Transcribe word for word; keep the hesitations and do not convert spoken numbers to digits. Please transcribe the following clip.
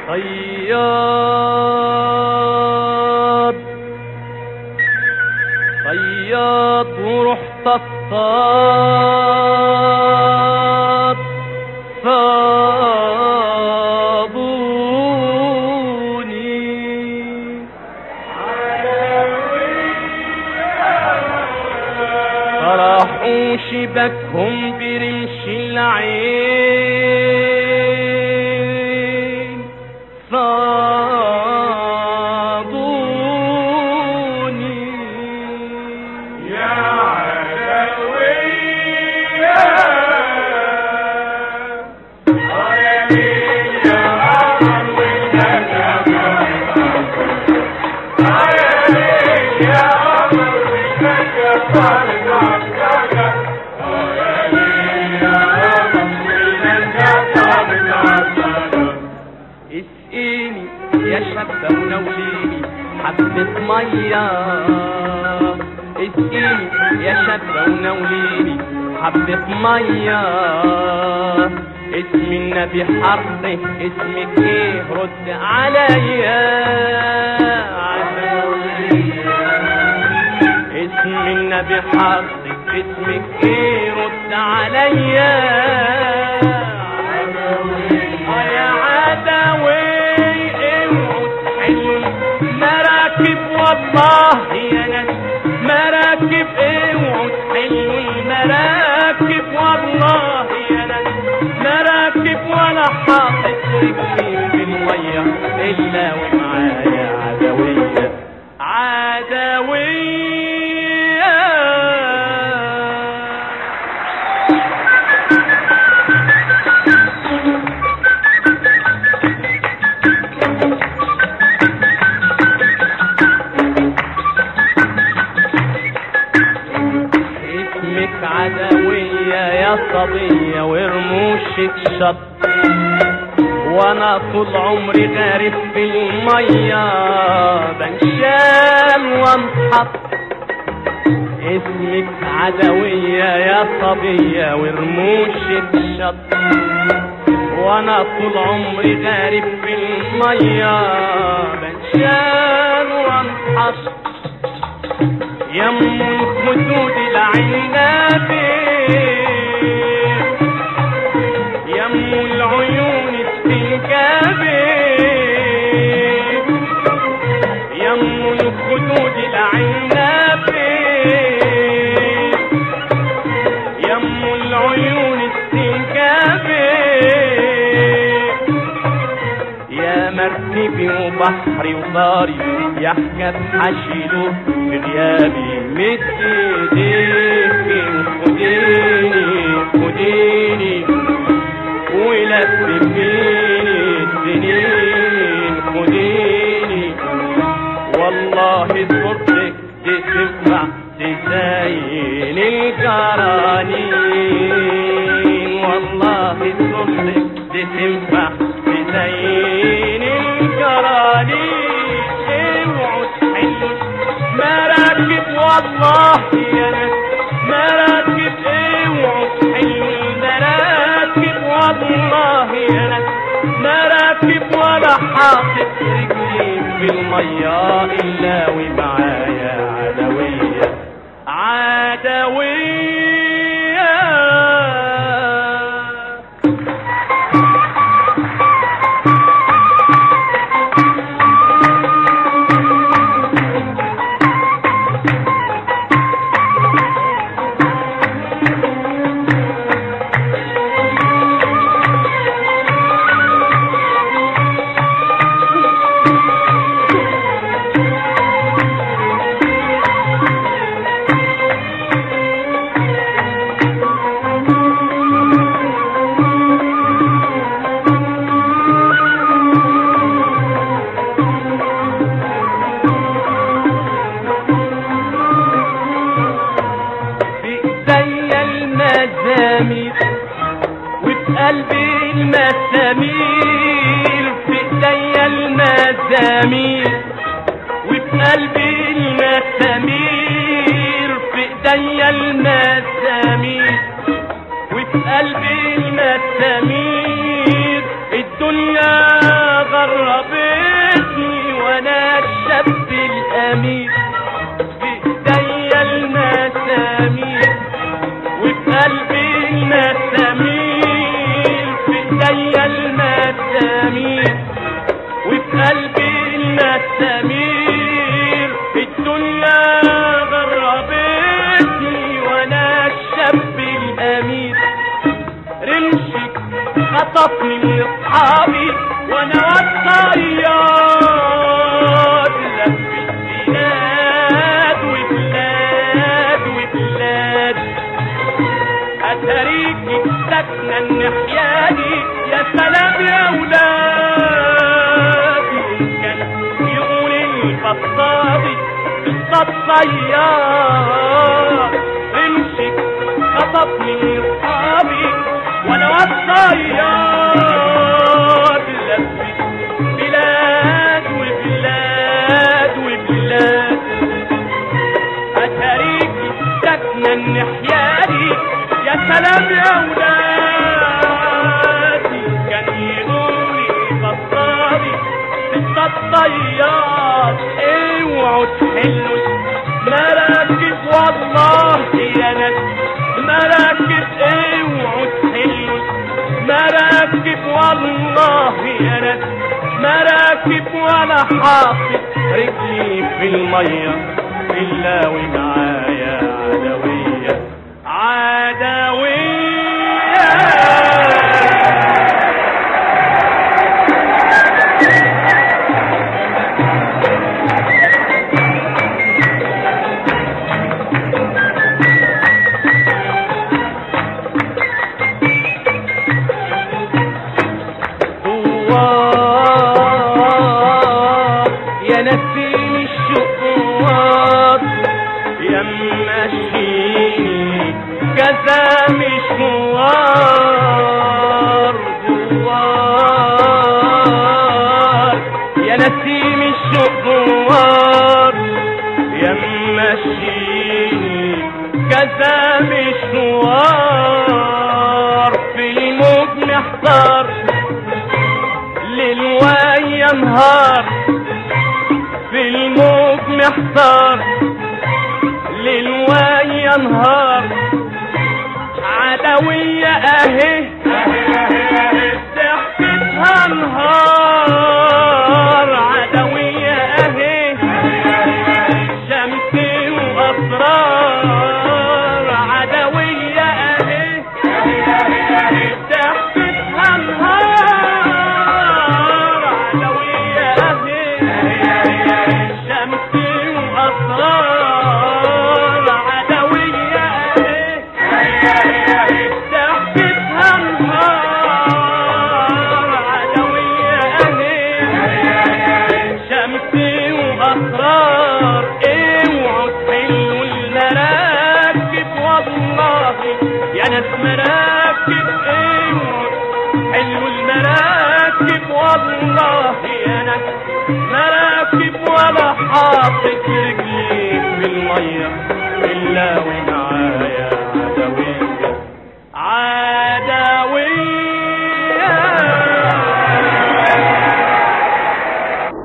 صياد صياد ورحت اصطاد صابوني طرحوا شبكهم برمش العين صابوني يا عدوية اسقيني يا شابة ونوليني حبة مية اسقيني يا شابة ونوليني حبة مية اسم النبي حرصي اسمك ايه رد عليا اسم النبي حرصي اسمك ايه رد عليا يا عدوي اوعوا تحلوا المراكب والله يا ناس مراكب اوعوا تحلوا المراكب والله يا ناس مراكب ولا حاطط رجلي في الميه الا ومعايا عدويه عدويه عدوية يا صبية ورموشك شط وانا طول عمري غارب في المية بنشال وانحط اسمك عدوية يا صبية ورموشك شط وانا طول عمري غارب في المية بنشال وانحط يم الخدود العنابي يم العيون السنكابي يم الخدود العنابي يم العيون السنكابي يا مركبي وبحري وطاري يا حكاية حشيله في غيابي مد ايديكي وخديني خديني ولففيني السنين خديني والله صوتك تسمع تزين القرانين والله صوتك تسمع تزين القرانين اوعوا تحلوا مراكب والله يا ناس مراكب اوعوا تحلوا المراكب والله يا ناس مراكب ولا حاطط رجلي في المية الا ومعايا عدوية عدوية قلبي المسامير في ايديا المزامير وفي قلبي المسامير في ايديا المزامير وفي قلبي المسامير الدنيا غربتني وانا الشاب الامين، بايديا المسامير وفي قلبي المسامير، في ايديا المسامير وفي قلبي المسامير. الدنيا غربتني وانا الشاب الامين، رمشك خطفني من اصحابي وانا والطيار، لف البلاد وبلاد وبلاد. اتاريكي ساكنه النحياني، يا سلام يا ولادي، كان يقول البطاطي الطيار، رمشك خطفني من اصحابي وانا والطيار، لفت بلاد وبلاد وبلاد. اتاريكي ساكنه النحياني، يا سلام يا ولادي، كان يقولي بطاري ستة الطيار. اوعوا تحلوا مراكب والله يا ناس مراكب، اوعوا تحلوا مراكب والله يا ناس مراكب، ولا حاطط رجلي في الميه الا ومعايا عدويه عدويه. يا نسيم الشقوات يا ماشيني كذا مشوار دوار، يا نسيم الشقوات يا ماشيني كذا مشوار. في الموج محتار ليل ويا نهار، في الموج محتار ليل ويا نهار. عدوية اهي ضحكتها نهار، عدوية اهي شمسي واسرار، عدوية اهي ضحكتها نهار، عدوية اهي شمسي واسرار، عدوية اهي ضحكتها نهار، عدوية اهي شمسي واسرار. اوعوا تحلوا المراكب والله يا ناس مراكب، اوعوا تحلوا المراكب والله يا ناس مراكب، ولا حاطط رجلي في الميه الا ومعايا